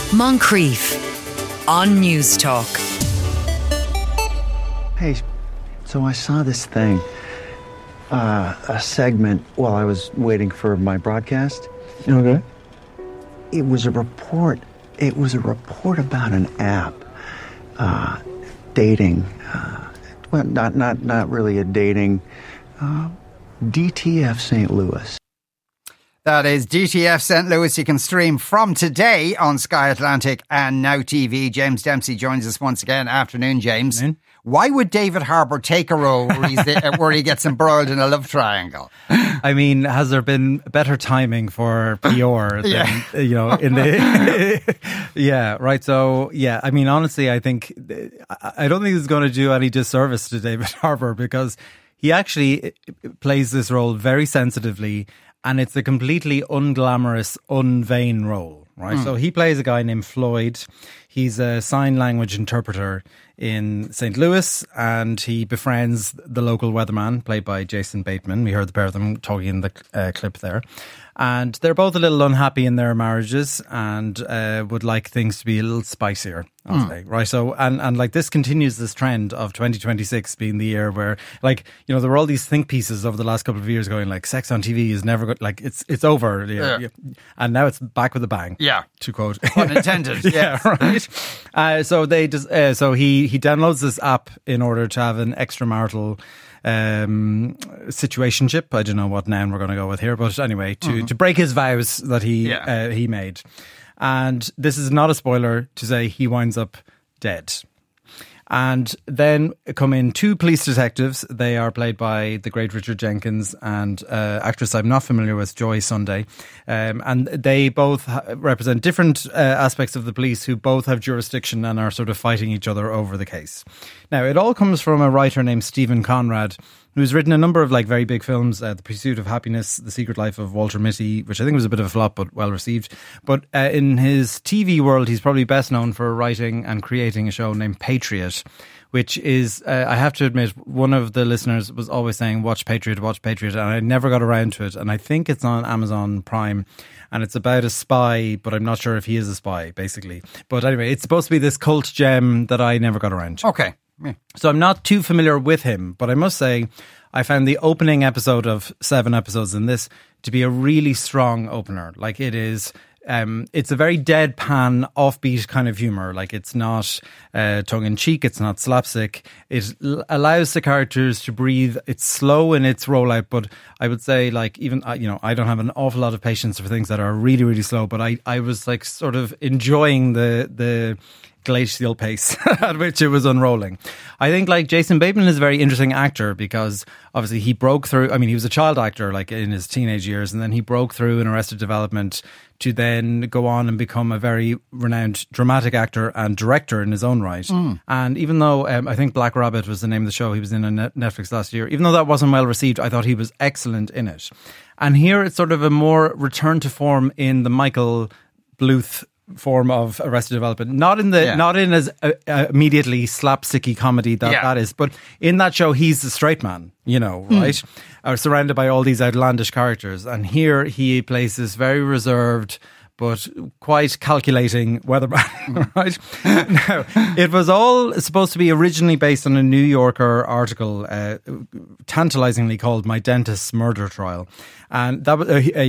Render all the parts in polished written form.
Moncrief on News Talk. Hey, so I saw this thing, a segment while I was waiting for my broadcast. Okay. It was a report. It was a report about an app, dating. Well, not really a dating. DTF St. Louis. That is DTF St. Louis. You can stream from today on Sky Atlantic and Now TV. James Dempsey joins us once again. Afternoon, James. Afternoon. Why would David Harbour take a role where he gets embroiled in a love triangle? I mean, has there been better timing for PR than, in the... Yeah, right. So, yeah, I mean, honestly, I think... I don't think it's going to do any disservice to David Harbour because he actually plays this role very sensitively, and it's a completely unglamorous, unvain role, right? So he plays a guy named Floyd. He's a sign language interpreter in St. Louis, and he befriends the local weatherman, played by Jason Bateman. We heard the pair of them talking in the clip there. And they're both a little unhappy in their marriages and would like things to be a little spicier, I'll say, right? So, and like this continues this trend of 2026 being the year where, like, there were all these think pieces over the last couple of years going like, sex on TV is never good, like it's over. Yeah. And now it's back with a bang. Yeah. To quote. Pun intended. Yeah, right. So he downloads this app in order to have an extramarital situationship. I don't know what noun we're going to go with here, but anyway, to break his vows that he made. And this is not a spoiler to say he winds up dead. And then come in two police detectives. They are played by the great Richard Jenkins and actress I'm not familiar with, Joy Sunday. And they both represent different aspects of the police who both have jurisdiction and are sort of fighting each other over the case. Now, it all comes from a writer named Stephen Conrad, who's written a number of like very big films, The Pursuit of Happiness, The Secret Life of Walter Mitty, which I think was a bit of a flop, but well received. But in his TV world, he's probably best known for writing and creating a show named Patriot, which is, I have to admit, one of the listeners was always saying, watch Patriot, and I never got around to it. And I think it's on Amazon Prime. And it's about a spy, but I'm not sure if he is a spy, basically. But anyway, it's supposed to be this cult gem that I never got around to. Okay. Yeah. So I'm not too familiar with him, but I must say I found the opening episode of 7 episodes in this to be a really strong opener. Like it is, it's a very deadpan, offbeat kind of humour. Like it's not tongue-in-cheek, it's not slapstick. It allows the characters to breathe. It's slow in its rollout, but I would say like even, I don't have an awful lot of patience for things that are really, really slow, but I was like sort of enjoying the glacial pace at which it was unrolling. I think like Jason Bateman is a very interesting actor because obviously he broke through. I mean, he was a child actor like in his teenage years, and then he broke through in Arrested Development to then go on and become a very renowned dramatic actor and director in his own right. And even though I think Black Rabbit was the name of the show he was in on Netflix last year, even though that wasn't well received, I thought he was excellent in it. And here it's sort of a more return to form in the Michael Bluth form of Arrested Development, not in as immediately slapsticky comedy that is, but in that show he's the straight man, right? Surrounded by all these outlandish characters, and here he plays this very reserved but quite calculating weatherman, right? Now, it was all supposed to be originally based on a New Yorker article, tantalizingly called My Dentist's Murder Trial. And that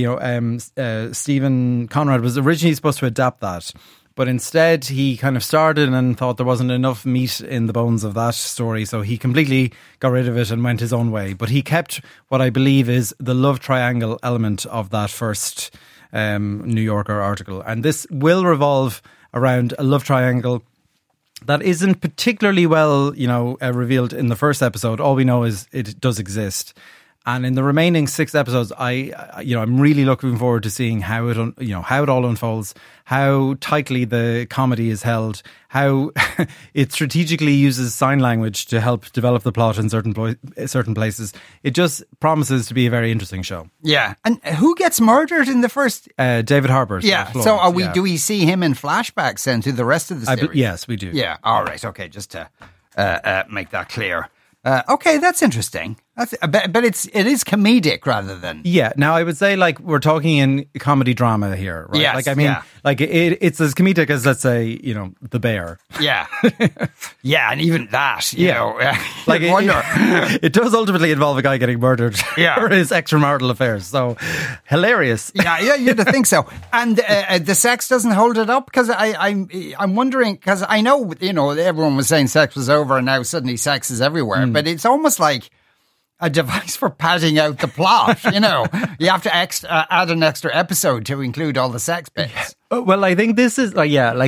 was, Stephen Conrad was originally supposed to adapt that. But instead, he kind of started and thought there wasn't enough meat in the bones of that story. So he completely got rid of it and went his own way. But he kept what I believe is the love triangle element of that first New Yorker article. And this will revolve around a love triangle that isn't particularly well, revealed in the first episode. All we know is it does exist. And in the remaining 6 episodes, I'm really looking forward to seeing how it all unfolds, how tightly the comedy is held, how it strategically uses sign language to help develop the plot in certain places. It just promises to be a very interesting show. Yeah. And who gets murdered in the first? David Harbour. Yeah. So do we see him in flashbacks then to the rest of the series? Yes, we do. Yeah. All right. Okay. Just to make that clear. Okay, that's interesting. But it is comedic rather than. Yeah. Now I would say like we're talking in comedy drama here, right? Yes, like I mean, like it's as comedic as, let's say, you know, The Bear. Yeah. Yeah, and even that, you know, like wonder. It does ultimately involve a guy getting murdered for his extramarital affairs. So hilarious. Yeah, you'd think so. And the sex doesn't hold it up, because I'm wondering, because I know, you know, everyone was saying sex was over and now suddenly sex is everywhere, but it's almost like a device for padding out the plot. You know, you have to add an extra episode to include all the sex bits. Well, I think this is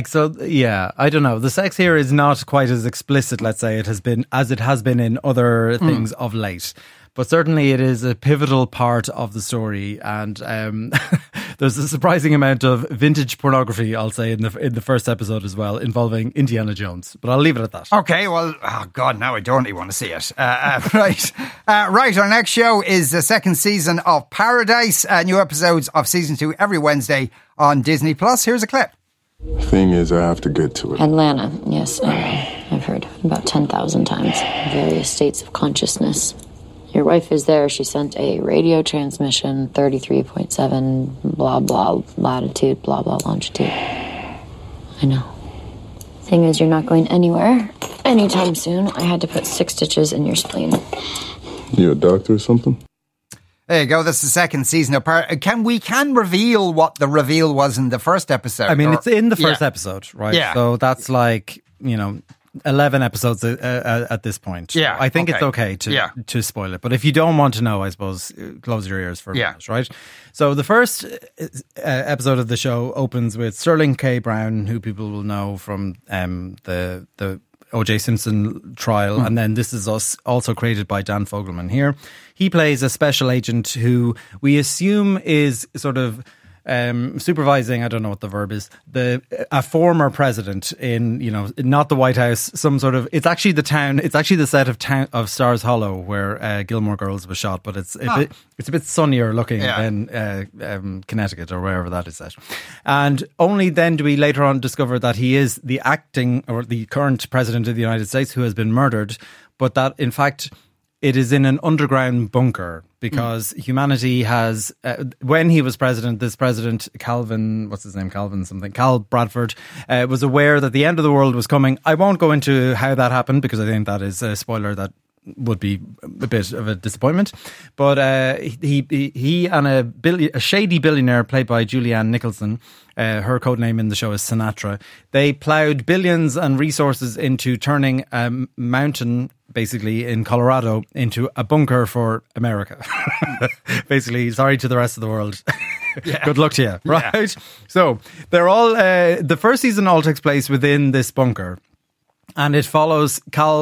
I don't know. The sex here is not quite as explicit, let's say, it has been in other things of late. But certainly it is a pivotal part of the story, and there's a surprising amount of vintage pornography, I'll say, in the first episode as well, involving Indiana Jones. But I'll leave it at that. Okay, well, oh God, now I don't really want to see it. Right, our next show is the second season of Paradise. New episodes of season 2 every Wednesday on Disney Plus. Here's a clip. The thing is, I have to get to it. Atlanta, yes, I've heard about 10,000 times. Various states of consciousness. Your wife is there. She sent a radio transmission, 33.7, blah, blah, latitude, blah, blah, longitude. I know. Thing is, you're not going anywhere anytime soon. I had to put 6 stitches in your spleen. You a doctor or something? There you go. That's the second season of Can reveal what the reveal was in the first episode? I mean, it's in the first episode, right? Yeah. So that's like, you know, 11 episodes at this point. Yeah, I think it's okay to spoil it. But if you don't want to know, I suppose, close your ears for a minute, right? So the first episode of the show opens with Sterling K. Brown, who people will know from the O.J. Simpson trial. And then This Is Us, also created by Dan Fogelman here. He plays a special agent who we assume is sort of supervising, I don't know what the verb is, a former president in, you know, not the White House, some sort of, it's actually the set of Stars Hollow where Gilmore Girls was shot, but it's a bit sunnier looking than Connecticut or wherever that is set. And only then do we later on discover that he is the current president of the United States who has been murdered, but that in fact it is in an underground bunker because humanity has, when he was president, this president, Cal Bradford, was aware that the end of the world was coming. I won't go into how that happened because I think that is a spoiler that would be a bit of a disappointment. But he and a shady billionaire played by Julianne Nicholson, her codename in the show is Sinatra, they ploughed billions and resources into turning a mountain, basically in Colorado, into a bunker for America. Basically, sorry to the rest of the world. Good luck to you, right? Yeah. So they're all the first season all takes place within this bunker. And it follows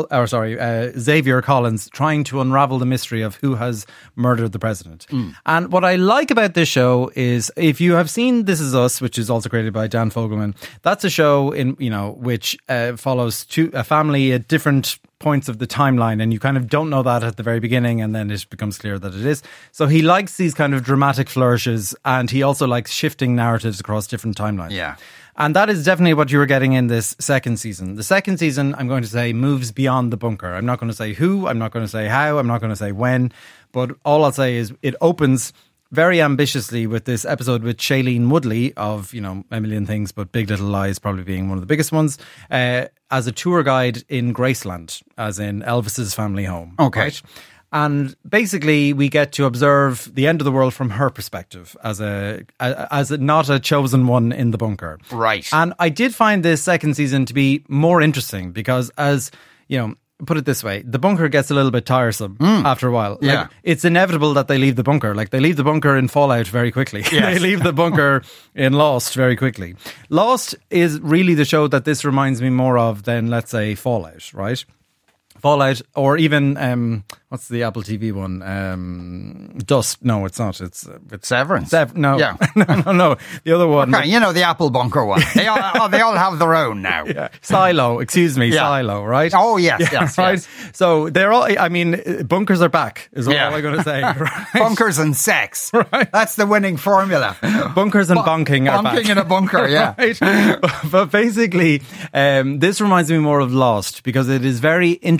Xavier Collins trying to unravel the mystery of who has murdered the president. And what I like about this show is, if you have seen This Is Us, which is also created by Dan Fogelman, that's a show which follows a family at different points of the timeline, and you kind of don't know that at the very beginning, and then it becomes clear that it is. So he likes these kind of dramatic flourishes, and he also likes shifting narratives across different timelines. Yeah. And that is definitely what you were getting in this second season. The second season, I'm going to say, moves beyond the bunker. I'm not going to say who, I'm not going to say how, I'm not going to say when, but all I'll say is it opens very ambitiously with this episode with Shailene Woodley of, you know, A Million Things, but Big Little Lies probably being one of the biggest ones, as a tour guide in Graceland, as in Elvis's family home. Okay. Right? And basically, we get to observe the end of the world from her perspective, as not a chosen one in the bunker. Right. And I did find this second season to be more interesting because, as you know, put it this way, the bunker gets a little bit tiresome after a while. Yeah. Like, it's inevitable that they leave the bunker. Like, they leave the bunker in Fallout very quickly. Yes. They leave the bunker in Lost very quickly. Lost is really the show that this reminds me more of than, let's say, Fallout, right? Fallout, or even what's the Apple TV one? Dust. No, it's not. It's Severance. No, Yeah. no. The other one. Okay, you know, the Apple bunker one. They all have their own now. Yeah. Silo. Excuse me. Yeah. Silo. Right. Oh yes, yes, right. yes. So they're all. I mean, bunkers are back. Is all I'm going to say. Right? Bunkers and sex. Right. That's the winning formula. Bunkers and bonking are back. Bonking in a bunker. Yeah. Right. But basically, this reminds me more of Lost because it is very intricate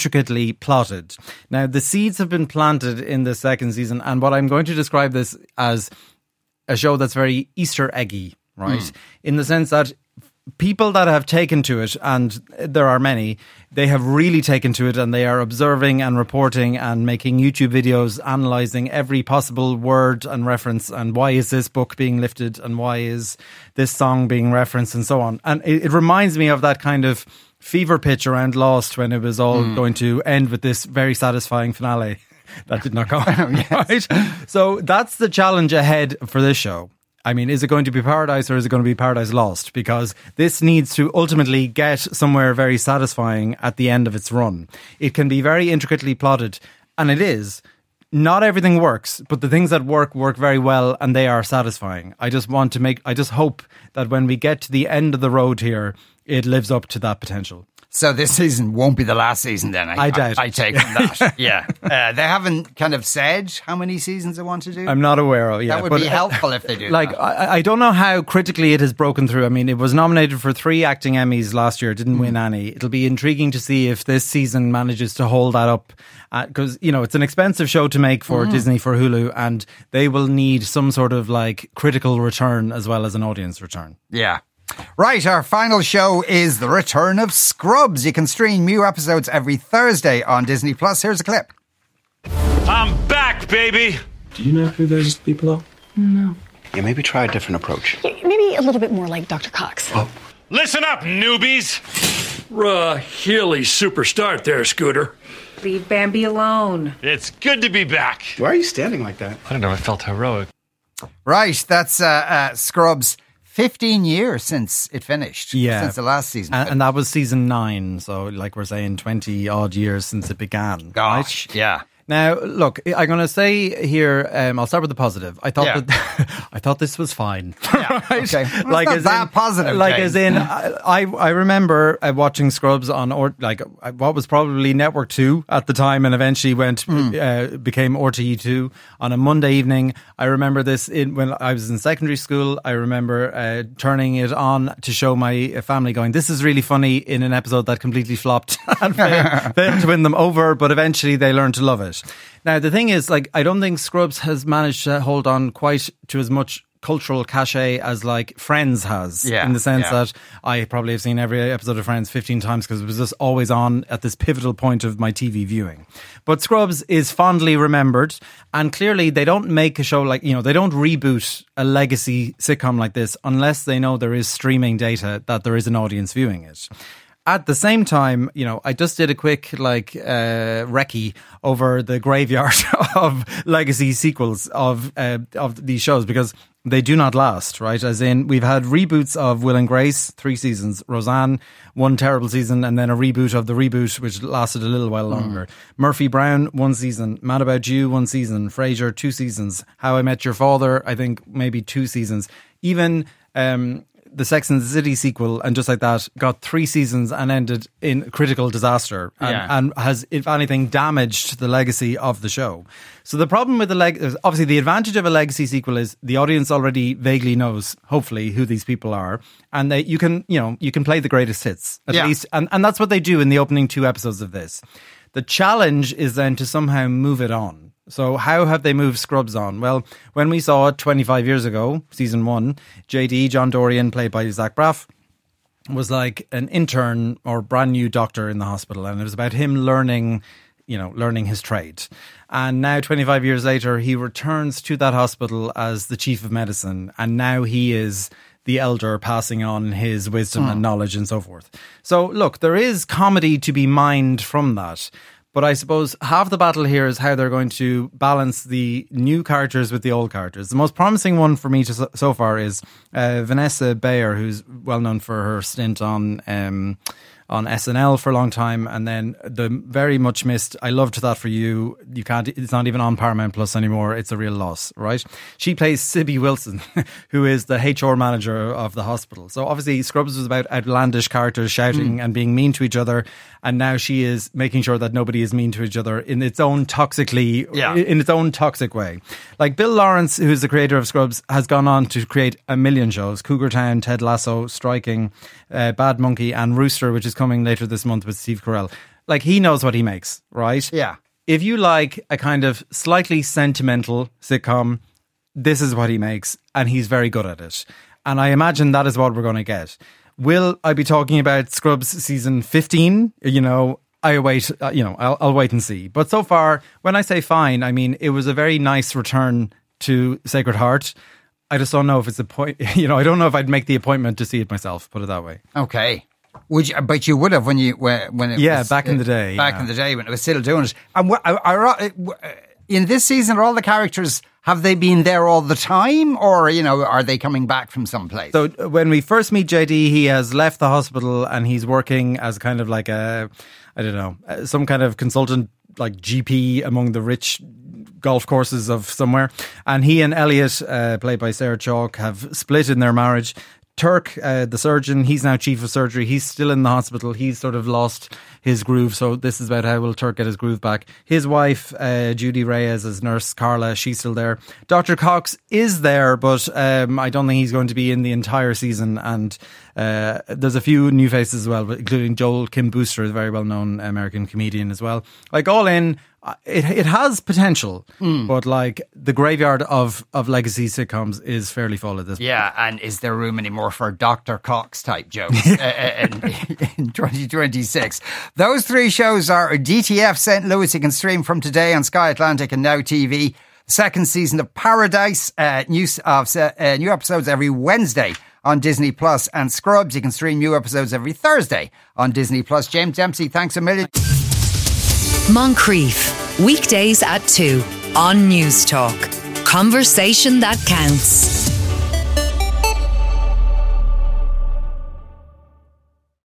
intricately plotted. Now, the seeds have been planted in the second season, and what I'm going to describe this as a show that's very Easter eggy, right? In the sense that people that have taken to it, and there are many, they have really taken to it, and they are observing and reporting and making YouTube videos analysing every possible word and reference, and why is this book being lifted, and why is this song being referenced, and so on. And it reminds me of that kind of fever pitch around Lost when it was all going to end with this very satisfying finale. That did not go. Right? So that's the challenge ahead for this show. I mean, is it going to be Paradise or is it going to be Paradise Lost? Because this needs to ultimately get somewhere very satisfying at the end of its run. It can be very intricately plotted, and it is. Not everything works, but the things that work very well, and they are satisfying. I just hope that when we get to the end of the road here, it lives up to that potential. So this season won't be the last season then, I doubt. I take from that. Yeah. They haven't kind of said how many seasons they want to do? I'm not aware of, That would be helpful if they do. Like, I don't know how critically it has broken through. I mean, it was nominated for 3 acting Emmys last year, didn't win any. It'll be intriguing to see if this season manages to hold that up. Because, it's an expensive show to make for Disney, for Hulu, and they will need some sort of like critical return as well as an audience return. Yeah. Right, our final show is the return of Scrubs. You can stream new episodes every Thursday on Disney+. Here's a clip. I'm back, baby! Do you know who those people are? No. Yeah, maybe try a different approach. Maybe a little bit more like Dr. Cox. Oh. Listen up, newbies! Really super start there, Scooter. Leave Bambi alone. It's good to be back. Why are you standing like that? I don't know, I felt heroic. Right, that's Scrubs. 15 years since it finised. Yeah. Since the last season. And that was season 9. So, like we're saying, 20 odd years since it began. Gosh, right? Yeah. Now, look, I'm going to say here, I'll start with the positive. I thought I thought this was fine. Yeah, right? Okay. Well, like it's not that positive, like James. as in, I remember watching Scrubs on what was probably Network 2 at the time, and eventually became RTE2 on a Monday evening. I remember this when I was in secondary school. I remember turning it on to show my family, going, "This is really funny," in an episode that completely flopped and failed to win them over, but eventually they learned to love it. Now, the thing is, like, I don't think Scrubs has managed to hold on quite to as much cultural cachet as, like, Friends has. Yeah, in the sense that I probably have seen every episode of Friends 15 times because it was just always on at this pivotal point of my TV viewing. But Scrubs is fondly remembered, and clearly they don't make a show like, they don't reboot a legacy sitcom like this unless they know there is streaming data that there is an audience viewing it. At the same time, I just did a quick recce over the graveyard of legacy sequels of these shows, because they do not last, right? As in, we've had reboots of Will and Grace, 3 seasons, Roseanne, 1 terrible season, and then a reboot of the reboot, which lasted a little while longer. Murphy Brown, 1 season, Mad About You, 1 season, Frasier, 2 seasons, How I Met Your Father, I think maybe 2 seasons, even the Sex and the City sequel, and just like that, got 3 seasons and ended in critical disaster, and has, if anything, damaged the legacy of the show. So the problem with obviously the advantage of a legacy sequel is the audience already vaguely knows, hopefully, who these people are, and you can play the greatest hits at least, and that's what they do in the opening 2 episodes of this. The challenge is then to somehow move it on. So how have they moved Scrubs on? Well, when we saw it 25 years ago, season 1, JD, John Dorian, played by Zach Braff, was like an intern or brand new doctor in the hospital. And it was about him learning his trade. And now 25 years later, he returns to that hospital as the chief of medicine. And now he is the elder passing on his wisdom and knowledge and so forth. So look, there is comedy to be mined from that. But I suppose half the battle here is how they're going to balance the new characters with the old characters. The most promising one for me so far is Vanessa Bayer, who's well known for her stint on SNL for a long time, and then the very much missed I Loved That For You. It's not even on Paramount Plus anymore. It's a real loss, right? She plays Sibby Wilson, who is the HR manager of the hospital. So obviously Scrubs was about outlandish characters shouting and being mean to each other, and now she is making sure that nobody is mean to each other in its own toxic way. Like Bill Lawrence, who's the creator of Scrubs, has gone on to create a million shows: Cougar Town, Ted Lasso, Striking, Bad Monkey, and Rooster, which is coming later this month with Steve Carell. like he knows what he makes, right? Yeah. If you like a kind of slightly sentimental sitcom, this is what he makes, and he's very good at it. And I imagine that is what we're going to get. Will I be talking about Scrubs season 15? You know, I'll wait and see. But so far, when I say fine, I mean, it was a very nice return to Sacred Heart. I just don't know if it's a point, I don't know if I'd make the appointment to see it myself, put it that way. Okay. But you would have when it was, back in the day. Back in the day when it was still doing it. And in this season, are all the characters, have they been there all the time, or are they coming back from someplace? So when we first meet JD, he has left the hospital and he's working as kind of like some kind of consultant, like GP among the rich golf courses of somewhere. And he and Elliot, played by Sarah Chalk, have split in their marriage. Turk, the surgeon, he's now chief of surgery. He's still in the hospital. He's sort of lost his groove. So this is about how will Turk get his groove back. His wife, Judy Reyes, as nurse Carla, she's still there. Dr. Cox is there, but I don't think he's going to be in the entire season. And there's a few new faces as well, including Joel Kim Booster, a very well-known American comedian as well. Like, all in, it has potential, but like the graveyard of legacy sitcoms is fairly full at this point. Yeah, and is there room anymore for Dr. Cox type jokes in 2026? Those three shows are DTF St. Louis. You can stream from today on Sky Atlantic and Now TV. Second season of Paradise, new episodes every Wednesday on Disney Plus, and Scrubs. You can stream new episodes every Thursday on Disney Plus. James Dempsey, thanks a million. Moncrief, weekdays at 2 on News Talk. Conversation that counts.